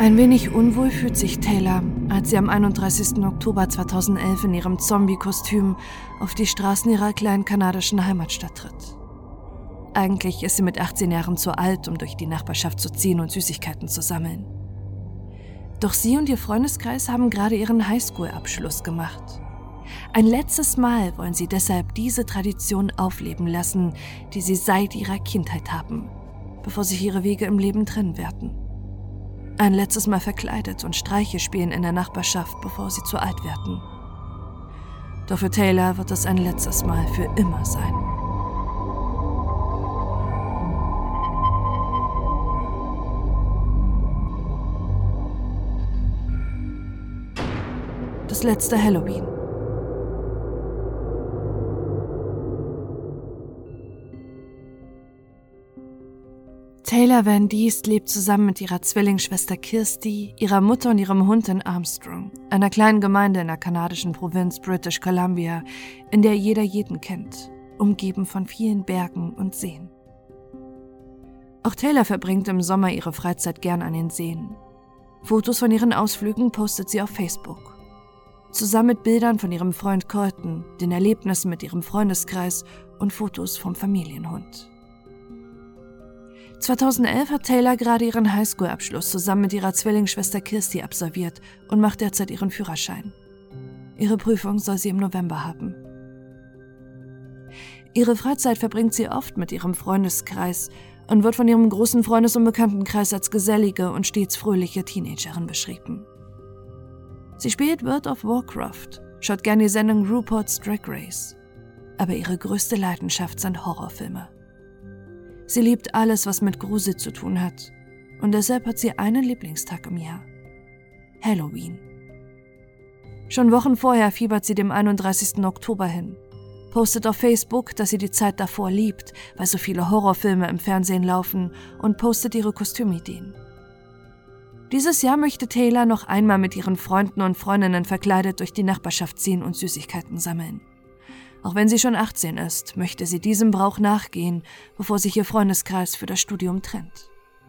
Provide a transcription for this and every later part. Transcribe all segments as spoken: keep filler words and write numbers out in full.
Ein wenig unwohl fühlt sich Taylor, als sie am einunddreißigsten Oktober zweitausendelf in ihrem Zombie-Kostüm auf die Straßen ihrer kleinen kanadischen Heimatstadt tritt. Eigentlich ist sie mit achtzehn Jahren zu alt, um durch die Nachbarschaft zu ziehen und Süßigkeiten zu sammeln. Doch sie und ihr Freundeskreis haben gerade ihren Highschool-Abschluss gemacht. Ein letztes Mal wollen sie deshalb diese Tradition aufleben lassen, die sie seit ihrer Kindheit haben, bevor sich ihre Wege im Leben trennen werden. Ein letztes Mal verkleidet und Streiche spielen in der Nachbarschaft, bevor sie zu alt werden. Doch für Taylor wird es ein letztes Mal für immer sein. Das letzte Halloween. Taylor Van Diest lebt zusammen mit ihrer Zwillingsschwester Kirsty, ihrer Mutter und ihrem Hund in Armstrong, einer kleinen Gemeinde in der kanadischen Provinz British Columbia, in der jeder jeden kennt, umgeben von vielen Bergen und Seen. Auch Taylor verbringt im Sommer ihre Freizeit gern an den Seen. Fotos von ihren Ausflügen postet sie auf Facebook. Zusammen mit Bildern von ihrem Freund Colton, den Erlebnissen mit ihrem Freundeskreis und Fotos vom Familienhund. zweitausendelf hat Taylor gerade ihren Highschool-Abschluss zusammen mit ihrer Zwillingsschwester Kirsty absolviert und macht derzeit ihren Führerschein. Ihre Prüfung soll sie im November haben. Ihre Freizeit verbringt sie oft mit ihrem Freundeskreis und wird von ihrem großen Freundes- und Bekanntenkreis als gesellige und stets fröhliche Teenagerin beschrieben. Sie spielt World of Warcraft, schaut gerne die Sendung RuPaul's Drag Race, aber ihre größte Leidenschaft sind Horrorfilme. Sie liebt alles, was mit Grusel zu tun hat, und deshalb hat sie einen Lieblingstag im Jahr: Halloween. Schon Wochen vorher fiebert sie dem einunddreißigsten Oktober hin, postet auf Facebook, dass sie die Zeit davor liebt, weil so viele Horrorfilme im Fernsehen laufen, und postet ihre Kostümideen. Dieses Jahr möchte Taylor noch einmal mit ihren Freunden und Freundinnen verkleidet durch die Nachbarschaft ziehen und Süßigkeiten sammeln. Auch wenn sie schon achtzehn ist, möchte sie diesem Brauch nachgehen, bevor sich ihr Freundeskreis für das Studium trennt.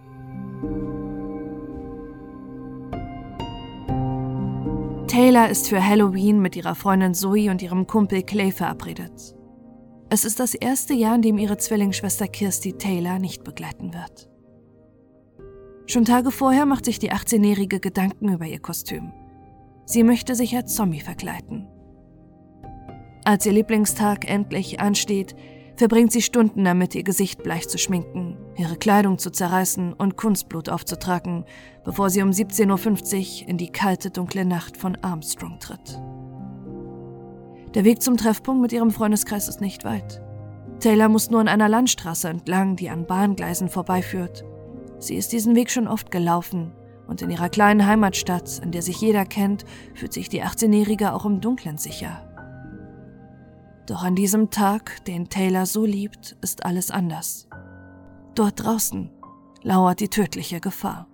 Taylor ist für Halloween mit ihrer Freundin Zoe und ihrem Kumpel Clay verabredet. Es ist das erste Jahr, in dem ihre Zwillingsschwester Kirsty Taylor nicht begleiten wird. Schon Tage vorher macht sich die achtzehnjährige Gedanken über ihr Kostüm. Sie möchte sich als Zombie verkleiden. Als ihr Lieblingstag endlich ansteht, verbringt sie Stunden damit, ihr Gesicht bleich zu schminken, ihre Kleidung zu zerreißen und Kunstblut aufzutragen, bevor sie um siebzehn Uhr fünfzig in die kalte, dunkle Nacht von Armstrong tritt. Der Weg zum Treffpunkt mit ihrem Freundeskreis ist nicht weit. Taylor muss nur an einer Landstraße entlang, die an Bahngleisen vorbeiführt. Sie ist diesen Weg schon oft gelaufen und in ihrer kleinen Heimatstadt, in der sich jeder kennt, fühlt sich die achtzehnjährige auch im Dunkeln sicher. Doch an diesem Tag, den Taylor so liebt, ist alles anders. Dort draußen lauert die tödliche Gefahr.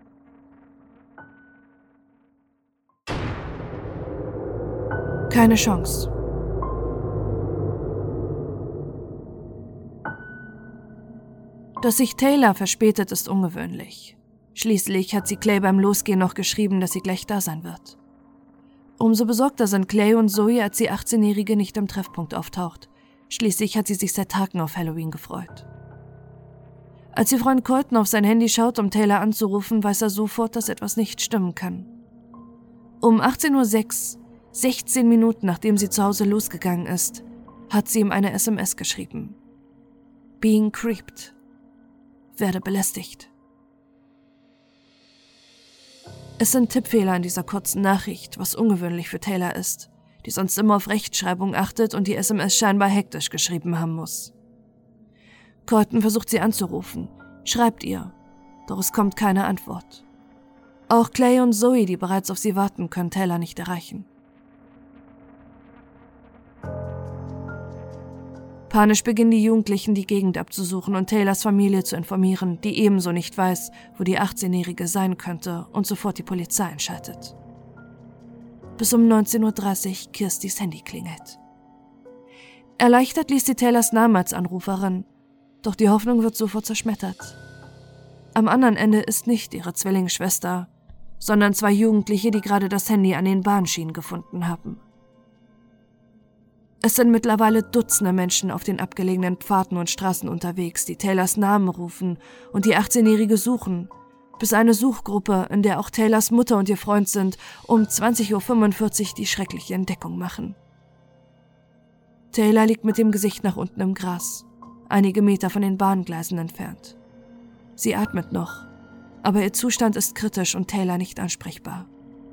Keine Chance. Dass sich Taylor verspätet, ist ungewöhnlich. Schließlich hat sie Clay beim Losgehen noch geschrieben, dass sie gleich da sein wird. Umso besorgter sind Clay und Zoe, als die achtzehnjährige nicht am Treffpunkt auftaucht. Schließlich hat sie sich seit Tagen auf Halloween gefreut. Als ihr Freund Colton auf sein Handy schaut, um Taylor anzurufen, weiß er sofort, dass etwas nicht stimmen kann. Um achtzehn Uhr sechs, sechzehn Minuten nachdem sie zu Hause losgegangen ist, hat sie ihm eine S M S geschrieben. Being creeped. Werde belästigt. Es sind Tippfehler in dieser kurzen Nachricht, was ungewöhnlich für Taylor ist, die sonst immer auf Rechtschreibung achtet und die S M S scheinbar hektisch geschrieben haben muss. Colton versucht sie anzurufen, schreibt ihr, doch es kommt keine Antwort. Auch Clay und Zoe, die bereits auf sie warten, können Taylor nicht erreichen. Panisch beginnen die Jugendlichen, die Gegend abzusuchen und Taylors Familie zu informieren, die ebenso nicht weiß, wo die achtzehnjährige sein könnte und sofort die Polizei einschaltet. Bis um neunzehn Uhr dreißig Kirstys Handy klingelt. Erleichtert liest sie Taylors Namen als Anruferin, doch die Hoffnung wird sofort zerschmettert. Am anderen Ende ist nicht ihre Zwillingsschwester, sondern zwei Jugendliche, die gerade das Handy an den Bahnschienen gefunden haben. Es sind mittlerweile Dutzende Menschen auf den abgelegenen Pfaden und Straßen unterwegs, die Taylors Namen rufen und die achtzehnjährige suchen, bis eine Suchgruppe, in der auch Taylors Mutter und ihr Freund sind, um zwanzig Uhr fünfundvierzig die schreckliche Entdeckung machen. Taylor liegt mit dem Gesicht nach unten im Gras, einige Meter von den Bahngleisen entfernt. Sie atmet noch, aber ihr Zustand ist kritisch und Taylor nicht ansprechbar.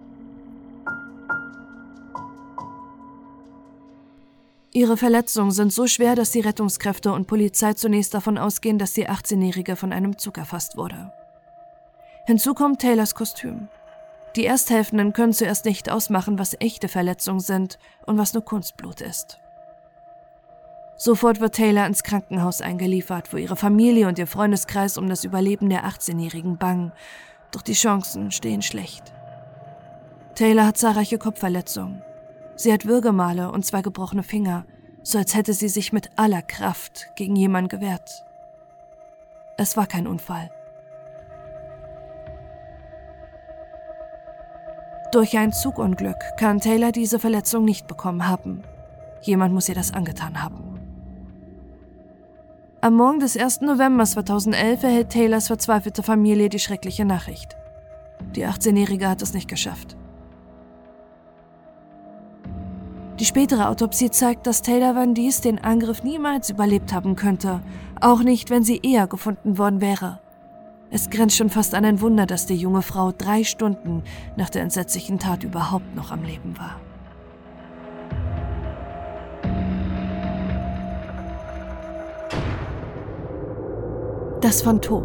Ihre Verletzungen sind so schwer, dass die Rettungskräfte und Polizei zunächst davon ausgehen, dass die achtzehnjährige von einem Zug erfasst wurde. Hinzu kommt Taylors Kostüm. Die Ersthelfenden können zuerst nicht ausmachen, was echte Verletzungen sind und was nur Kunstblut ist. Sofort wird Taylor ins Krankenhaus eingeliefert, wo ihre Familie und ihr Freundeskreis um das Überleben der achtzehnjährigen bangen, doch die Chancen stehen schlecht. Taylor hat zahlreiche Kopfverletzungen. Sie hat Würgemale und zwei gebrochene Finger, so als hätte sie sich mit aller Kraft gegen jemanden gewehrt. Es war kein Unfall. Durch ein Zugunglück kann Taylor diese Verletzung nicht bekommen haben. Jemand muss ihr das angetan haben. Am Morgen des ersten November zweitausendelf erhält Taylors verzweifelte Familie die schreckliche Nachricht. Die achtzehnjährige hat es nicht geschafft. Die spätere Autopsie zeigt, dass Taylor Van Diest den Angriff niemals überlebt haben könnte, auch nicht, wenn sie eher gefunden worden wäre. Es grenzt schon fast an ein Wunder, dass die junge Frau drei Stunden nach der entsetzlichen Tat überhaupt noch am Leben war. Das Phantom.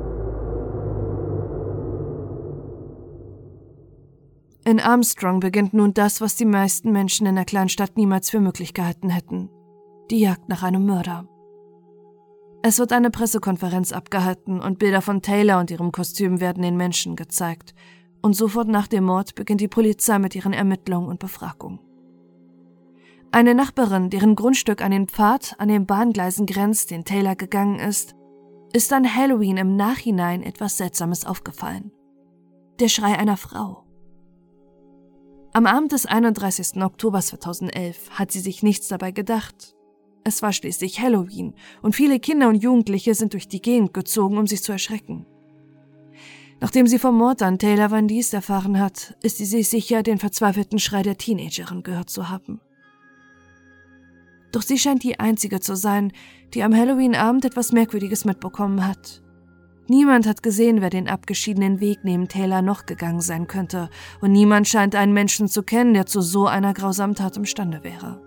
In Armstrong beginnt nun das, was die meisten Menschen in der Kleinstadt niemals für möglich gehalten hätten: die Jagd nach einem Mörder. Es wird eine Pressekonferenz abgehalten und Bilder von Taylor und ihrem Kostüm werden den Menschen gezeigt. Und sofort nach dem Mord beginnt die Polizei mit ihren Ermittlungen und Befragungen. Eine Nachbarin, deren Grundstück an den Pfad an den Bahngleisen grenzt, den Taylor gegangen ist, ist an Halloween im Nachhinein etwas Seltsames aufgefallen: der Schrei einer Frau. Am Abend des einunddreißigsten Oktober zweitausendelf hat sie sich nichts dabei gedacht. Es war schließlich Halloween und viele Kinder und Jugendliche sind durch die Gegend gezogen, um sich zu erschrecken. Nachdem sie vom Mord an Taylor Van Diest erfahren hat, ist sie sich sicher, den verzweifelten Schrei der Teenagerin gehört zu haben. Doch sie scheint die Einzige zu sein, die am Halloween-Abend etwas Merkwürdiges mitbekommen hat. Niemand hat gesehen, wer den abgeschiedenen Weg neben Taylor noch gegangen sein könnte, und niemand scheint einen Menschen zu kennen, der zu so einer grausamen Tat imstande wäre.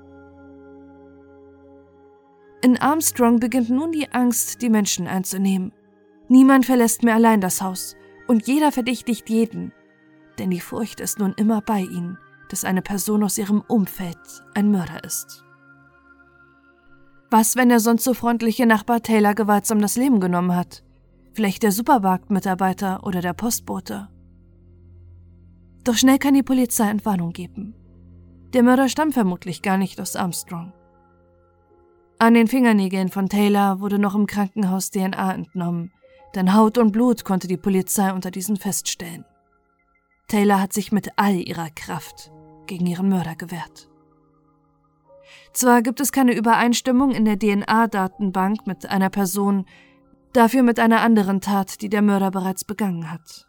In Armstrong beginnt nun die Angst, die Menschen einzunehmen. Niemand verlässt mehr allein das Haus, und jeder verdächtigt jeden, denn die Furcht ist nun immer bei ihnen, dass eine Person aus ihrem Umfeld ein Mörder ist. Was, wenn der sonst so freundliche Nachbar Taylor gewaltsam das Leben genommen hat? Vielleicht der Supermarktmitarbeiter oder der Postbote. Doch schnell kann die Polizei Entwarnung geben. Der Mörder stammt vermutlich gar nicht aus Armstrong. An den Fingernägeln von Taylor wurde noch im Krankenhaus D N A entnommen, denn Haut und Blut konnte die Polizei unter diesen feststellen. Taylor hat sich mit all ihrer Kraft gegen ihren Mörder gewehrt. Zwar gibt es keine Übereinstimmung in der D N A-Datenbank mit einer Person, dafür mit einer anderen Tat, die der Mörder bereits begangen hat.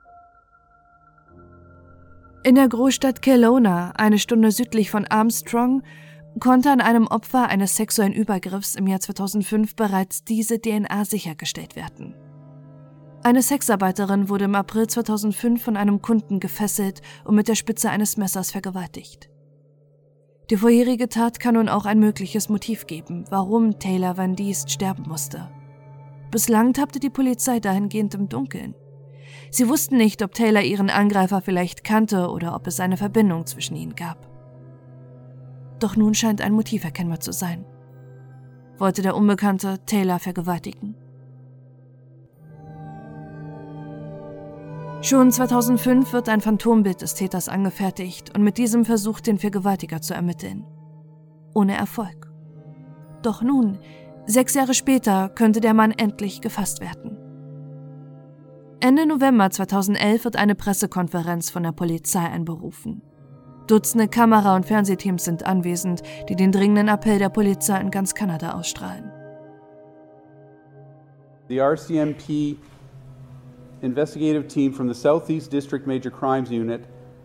In der Großstadt Kelowna, eine Stunde südlich von Armstrong, konnte an einem Opfer eines sexuellen Übergriffs im Jahr zweitausendfünf bereits diese D N A sichergestellt werden. Eine Sexarbeiterin wurde im April zweitausendfünf von einem Kunden gefesselt und mit der Spitze eines Messers vergewaltigt. Die vorherige Tat kann nun auch ein mögliches Motiv geben, warum Taylor Van Diest sterben musste. Bislang tappte die Polizei dahingehend im Dunkeln. Sie wussten nicht, ob Taylor ihren Angreifer vielleicht kannte oder ob es eine Verbindung zwischen ihnen gab. Doch nun scheint ein Motiv erkennbar zu sein. Wollte der Unbekannte Taylor vergewaltigen? Schon zweitausendfünf wird ein Phantombild des Täters angefertigt und mit diesem versucht, den Vergewaltiger zu ermitteln. Ohne Erfolg. Doch nun, sechs Jahre später, könnte der Mann endlich gefasst werden. Ende November zweitausendelf wird eine Pressekonferenz von der Polizei einberufen. Dutzende Kamera- und Fernsehteams sind anwesend, die den dringenden Appell der Polizei in ganz Kanada ausstrahlen. The R C M P investigative team from the Southeast District Major Crimes Unit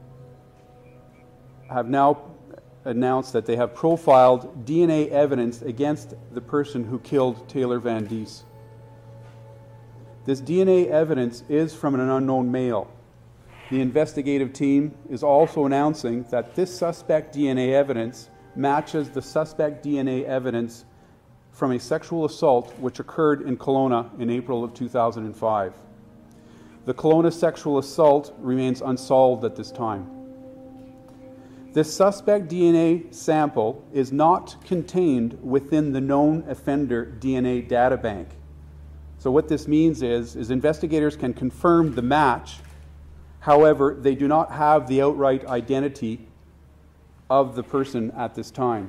have now announced that they have profiled D N A evidence against the person who killed Taylor Van Dies. This D N A evidence is from an unknown male. The investigative team is also announcing that this suspect D N A evidence matches the suspect D N A evidence from a sexual assault which occurred in Kelowna in April of two thousand five. The Kelowna sexual assault remains unsolved at this time. This suspect D N A sample is not contained within the known offender D N A databank. So what this means is, is investigators can confirm the match. However, they do not have the outright identity of the person at this time.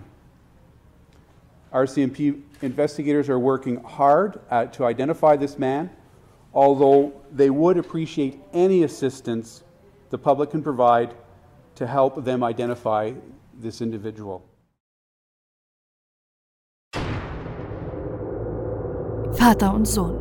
R C M P investigators are working hard at, to identify this man, although they would appreciate any assistance the public can provide to help them identify this individual. Vater und Sohn.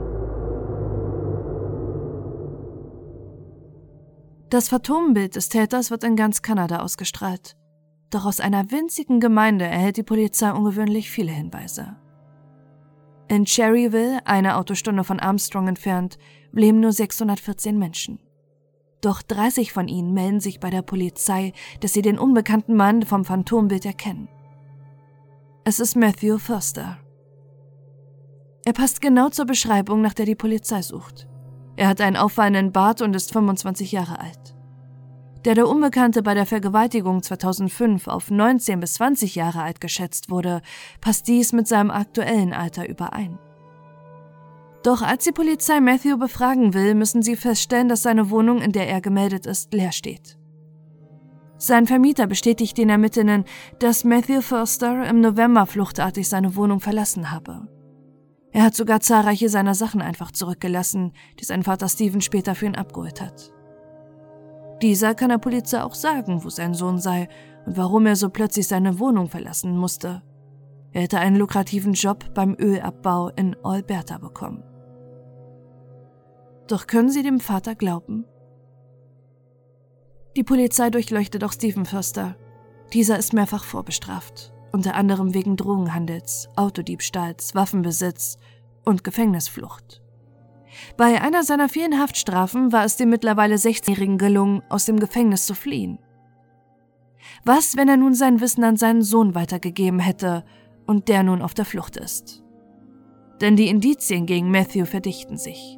Das Phantombild des Täters wird in ganz Kanada ausgestrahlt. Doch aus einer winzigen Gemeinde erhält die Polizei ungewöhnlich viele Hinweise. In Cherryville, eine Autostunde von Armstrong entfernt, leben nur sechshundertvierzehn Menschen. Doch dreißig von ihnen melden sich bei der Polizei, dass sie den unbekannten Mann vom Phantombild erkennen. Es ist Matthew Foster. Er passt genau zur Beschreibung, nach der die Polizei sucht. Er hat einen auffallenden Bart und ist fünfundzwanzig Jahre alt. Der der Unbekannte bei der Vergewaltigung zweitausendfünf auf neunzehn bis zwanzig Jahre alt geschätzt wurde, passt dies mit seinem aktuellen Alter überein. Doch als die Polizei Matthew befragen will, müssen sie feststellen, dass seine Wohnung, in der er gemeldet ist, leer steht. Sein Vermieter bestätigt den Ermittlern, dass Matthew Foster im November fluchtartig seine Wohnung verlassen habe. Er hat sogar zahlreiche seiner Sachen einfach zurückgelassen, die sein Vater Stephen später für ihn abgeholt hat. Dieser kann der Polizei auch sagen, wo sein Sohn sei und warum er so plötzlich seine Wohnung verlassen musste. Er hätte einen lukrativen Job beim Ölabbau in Alberta bekommen. Doch können sie dem Vater glauben? Die Polizei durchleuchtet auch Stephen Foster. Dieser ist mehrfach vorbestraft, unter anderem wegen Drogenhandels, Autodiebstahls, Waffenbesitz und Gefängnisflucht. Bei einer seiner vielen Haftstrafen war es dem mittlerweile sechzehnjährigen gelungen, aus dem Gefängnis zu fliehen. Was, wenn er nun sein Wissen an seinen Sohn weitergegeben hätte und der nun auf der Flucht ist? Denn die Indizien gegen Matthew verdichten sich.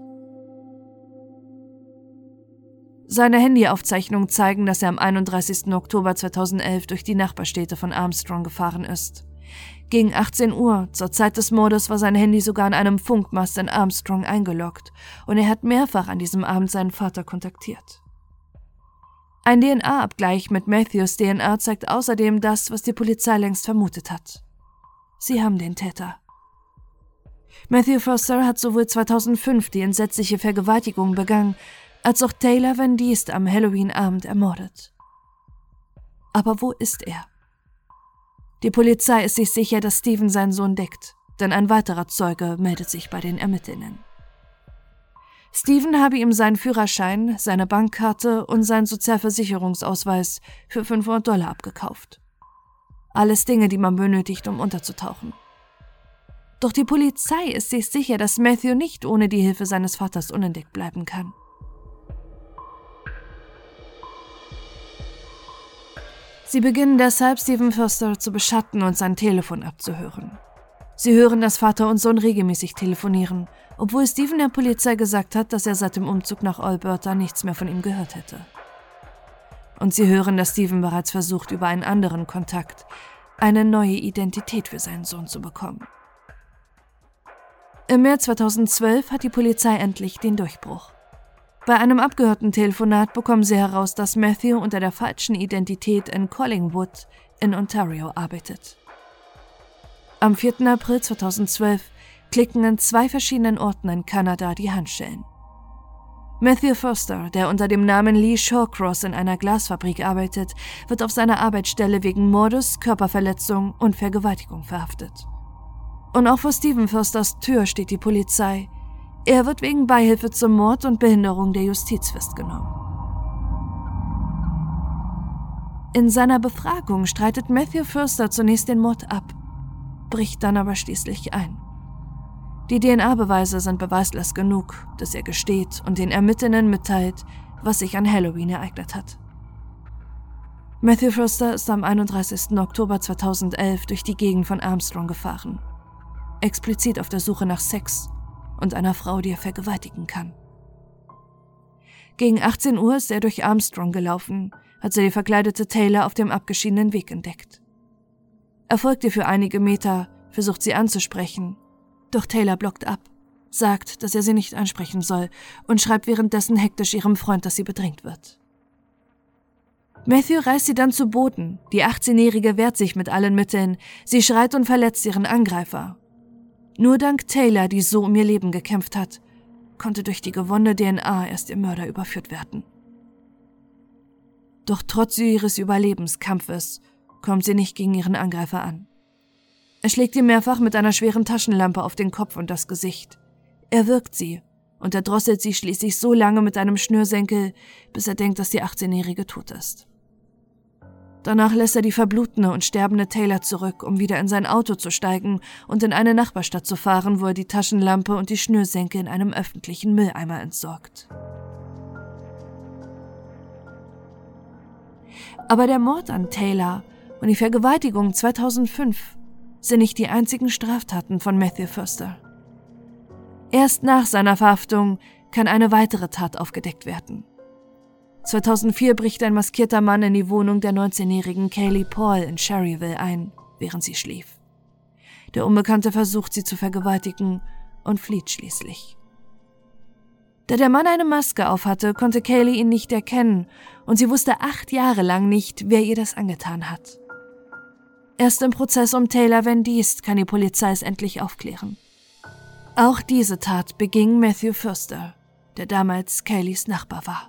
Seine Handyaufzeichnungen zeigen, dass er am einunddreißigsten Oktober zweitausendelf durch die Nachbarstädte von Armstrong gefahren ist. Gegen achtzehn Uhr, zur Zeit des Mordes, war sein Handy sogar an einem Funkmast in Armstrong eingeloggt und er hat mehrfach an diesem Abend seinen Vater kontaktiert. Ein D N A-Abgleich mit Matthews D N A zeigt außerdem das, was die Polizei längst vermutet hat. Sie haben den Täter. Matthew Foster hat sowohl zweitausendfünf die entsetzliche Vergewaltigung begangen, als auch Taylor Van Dies am Halloween-Abend ermordet. Aber wo ist er? Die Polizei ist sich sicher, dass Stephen seinen Sohn deckt, denn ein weiterer Zeuge meldet sich bei den Ermittlern. Stephen habe ihm seinen Führerschein, seine Bankkarte und seinen Sozialversicherungsausweis für fünfhundert Dollar abgekauft. Alles Dinge, die man benötigt, um unterzutauchen. Doch die Polizei ist sich sicher, dass Matthew nicht ohne die Hilfe seines Vaters unentdeckt bleiben kann. Sie beginnen deshalb, Stephen Foster zu beschatten und sein Telefon abzuhören. Sie hören, dass Vater und Sohn regelmäßig telefonieren, obwohl Stephen der Polizei gesagt hat, dass er seit dem Umzug nach Alberta nichts mehr von ihm gehört hätte. Und sie hören, dass Stephen bereits versucht, über einen anderen Kontakt eine neue Identität für seinen Sohn zu bekommen. Im März zweitausendzwölf hat die Polizei endlich den Durchbruch. Bei einem abgehörten Telefonat bekommen sie heraus, dass Matthew unter der falschen Identität in Collingwood in Ontario arbeitet. Am vierten April zweitausendzwölf klicken in zwei verschiedenen Orten in Kanada die Handschellen. Matthew Foster, der unter dem Namen Lee Shawcross in einer Glasfabrik arbeitet, wird auf seiner Arbeitsstelle wegen Mordes, Körperverletzung und Vergewaltigung verhaftet. Und auch vor Stephen Fosters Tür steht die Polizei. Er wird wegen Beihilfe zum Mord und Behinderung der Justiz festgenommen. In seiner Befragung streitet Matthew Foster zunächst den Mord ab, bricht dann aber schließlich ein. Die D N A-Beweise sind beweislast genug, dass er gesteht und den Ermittlern mitteilt, was sich an Halloween ereignet hat. Matthew Foster ist am einunddreißigsten Oktober zweitausendelf durch die Gegend von Armstrong gefahren, explizit auf der Suche nach Sex und einer Frau, die er vergewaltigen kann. Gegen achtzehn Uhr ist er durch Armstrong gelaufen, als er die verkleidete Taylor auf dem abgeschiedenen Weg entdeckt. Er folgt ihr für einige Meter, versucht sie anzusprechen, doch Taylor blockt ab, sagt, dass er sie nicht ansprechen soll und schreibt währenddessen hektisch ihrem Freund, dass sie bedrängt wird. Matthew reißt sie dann zu Boden, die achtzehnjährige wehrt sich mit allen Mitteln, sie schreit und verletzt ihren Angreifer. Nur dank Taylor, die so um ihr Leben gekämpft hat, konnte durch die gewonnene D N A erst ihr Mörder überführt werden. Doch trotz ihres Überlebenskampfes kommt sie nicht gegen ihren Angreifer an. Er schlägt ihr mehrfach mit einer schweren Taschenlampe auf den Kopf und das Gesicht. Er wirkt sie und er drosselt sie schließlich so lange mit einem Schnürsenkel, bis er denkt, dass die achtzehnjährige tot ist. Danach lässt er die verblutende und sterbende Taylor zurück, um wieder in sein Auto zu steigen und in eine Nachbarstadt zu fahren, wo er die Taschenlampe und die Schnürsenkel in einem öffentlichen Mülleimer entsorgt. Aber der Mord an Taylor und die Vergewaltigung zweitausendfünf sind nicht die einzigen Straftaten von Matthew Foster. Erst nach seiner Verhaftung kann eine weitere Tat aufgedeckt werden. zweitausendvier bricht ein maskierter Mann in die Wohnung der neunzehnjährigen Kaylee Paul in Cherryville ein, während sie schlief. Der Unbekannte versucht, sie zu vergewaltigen und flieht schließlich. Da der Mann eine Maske aufhatte, konnte Kaylee ihn nicht erkennen und sie wusste acht Jahre lang nicht, wer ihr das angetan hat. Erst im Prozess um Taylor Van Diest kann die Polizei es endlich aufklären. Auch diese Tat beging Matthew Foster, der damals Kaylees Nachbar war.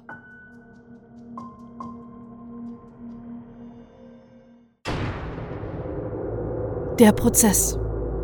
Der Prozess.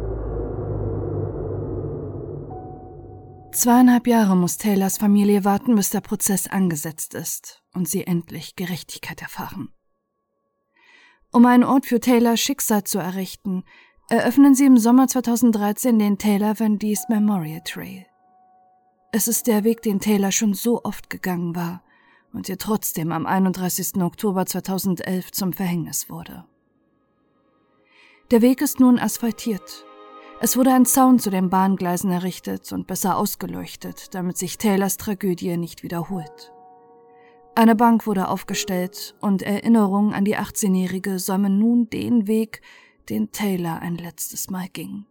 Zweieinhalb Jahre muss Taylors Familie warten, bis der Prozess angesetzt ist und sie endlich Gerechtigkeit erfahren. Um einen Ort für Taylors Schicksal zu errichten, eröffnen sie im Sommer zweitausenddreizehn den Taylor Van Diest Memorial Trail. Es ist der Weg, den Taylor schon so oft gegangen war und ihr trotzdem am einunddreißigsten Oktober zweitausendelf zum Verhängnis wurde. Der Weg ist nun asphaltiert. Es wurde ein Zaun zu den Bahngleisen errichtet und besser ausgeleuchtet, damit sich Taylors Tragödie nicht wiederholt. Eine Bank wurde aufgestellt und Erinnerungen an die achtzehnjährige säumen nun den Weg, den Taylor ein letztes Mal ging.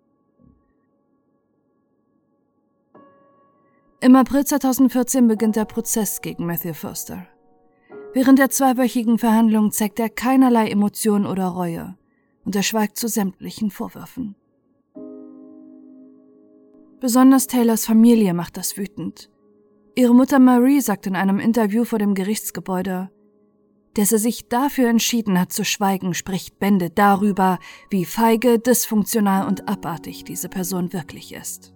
Im April zweitausendvierzehn beginnt der Prozess gegen Matthew Foster. Während der zweiwöchigen Verhandlung zeigt er keinerlei Emotion oder Reue und er schweigt zu sämtlichen Vorwürfen. Besonders Taylors Familie macht das wütend. Ihre Mutter Marie sagt in einem Interview vor dem Gerichtsgebäude, dass er sich dafür entschieden hat zu schweigen, spricht Bände darüber, wie feige, dysfunktional und abartig diese Person wirklich ist.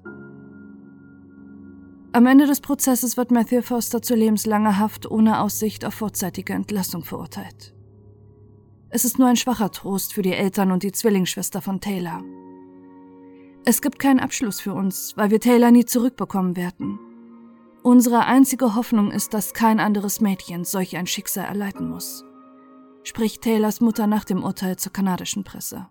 Am Ende des Prozesses wird Matthew Foster zu lebenslanger Haft ohne Aussicht auf vorzeitige Entlassung verurteilt. Es ist nur ein schwacher Trost für die Eltern und die Zwillingsschwester von Taylor. Es gibt keinen Abschluss für uns, weil wir Taylor nie zurückbekommen werden. Unsere einzige Hoffnung ist, dass kein anderes Mädchen solch ein Schicksal erleiden muss, spricht Taylors Mutter nach dem Urteil zur kanadischen Presse.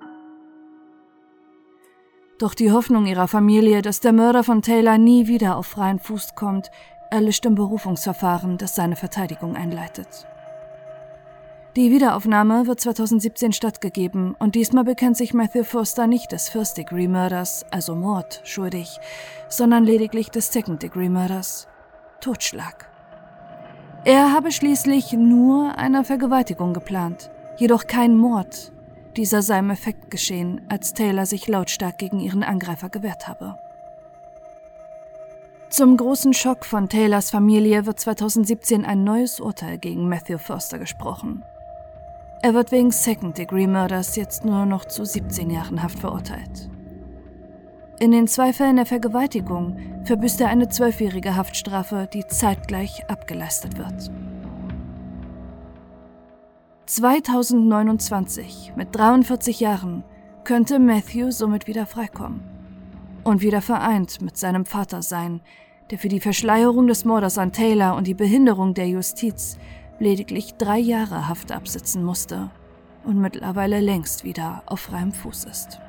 Doch die Hoffnung ihrer Familie, dass der Mörder von Taylor nie wieder auf freien Fuß kommt, erlischt im Berufungsverfahren, das seine Verteidigung einleitet. Die Wiederaufnahme wird zweitausendsiebzehn stattgegeben und diesmal bekennt sich Matthew Foster nicht des First-Degree-Mörders, also Mord, schuldig, sondern lediglich des Second-Degree-Mörders, Totschlag. Er habe schließlich nur eine Vergewaltigung geplant, jedoch kein Mord. Dieser sei im Effekt geschehen, als Taylor sich lautstark gegen ihren Angreifer gewehrt habe. Zum großen Schock von Taylors Familie wird zweitausendsiebzehn ein neues Urteil gegen Matthew Foster gesprochen. Er wird wegen Second-Degree-Mörders jetzt nur noch zu siebzehn Jahren Haft verurteilt. In den zwei Fällen der Vergewaltigung verbüßt er eine zwölfjährige Haftstrafe, die zeitgleich abgeleistet wird. zweitausendneunundzwanzig, mit dreiundvierzig Jahren, könnte Matthew somit wieder freikommen und wieder vereint mit seinem Vater sein, der für die Verschleierung des Mordes an Taylor und die Behinderung der Justiz lediglich drei Jahre Haft absitzen musste und mittlerweile längst wieder auf freiem Fuß ist.